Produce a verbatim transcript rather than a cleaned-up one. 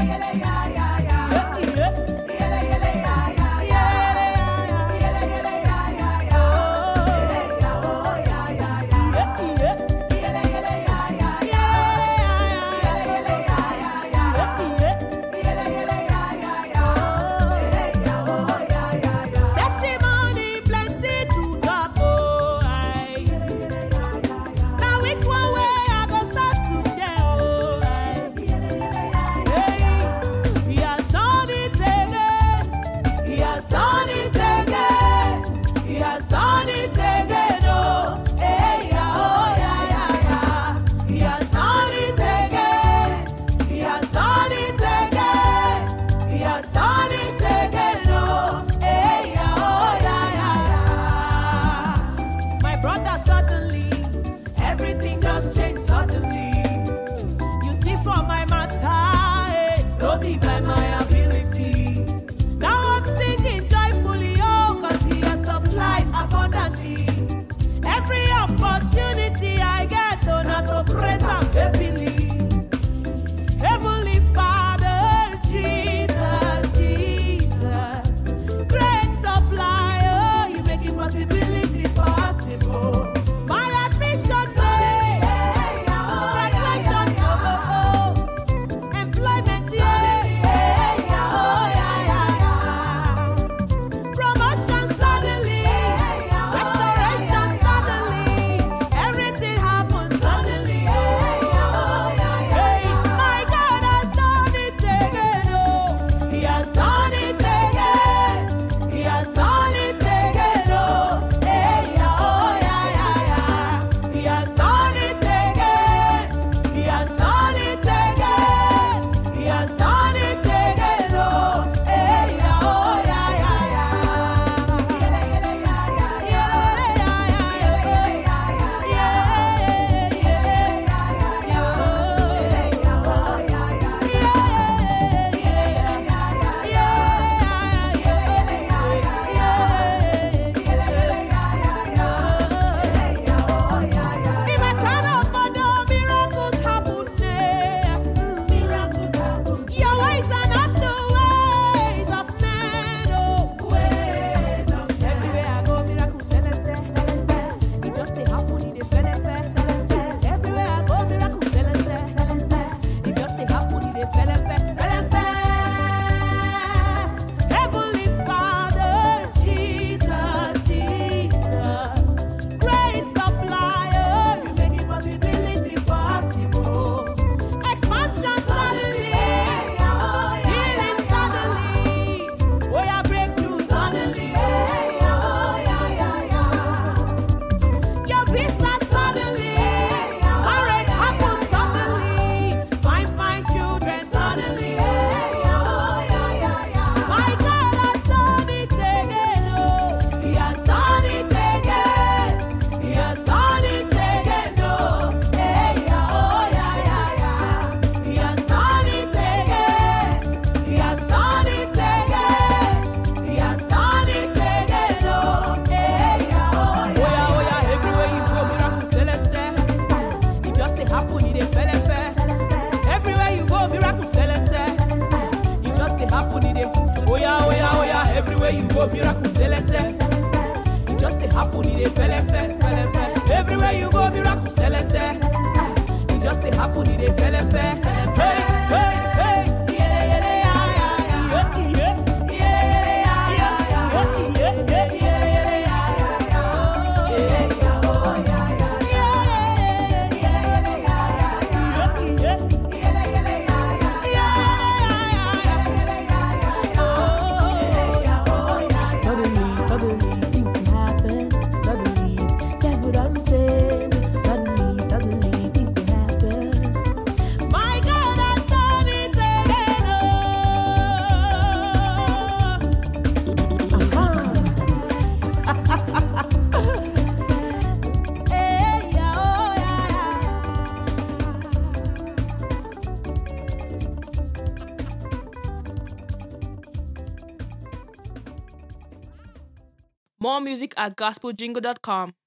Everywhere you go, miracle celeste. It just dey happen, it dey fele fe, fele fe. Everywhere you go, miracle celeste. It just dey happen, it dey fele fe. Hey, hey, hey. Yeah, yeah, yeah, yeah, yeah, yeah, yeah, yeah, yeah, yeah, yeah, yeah. More music at gospel jingle dot com.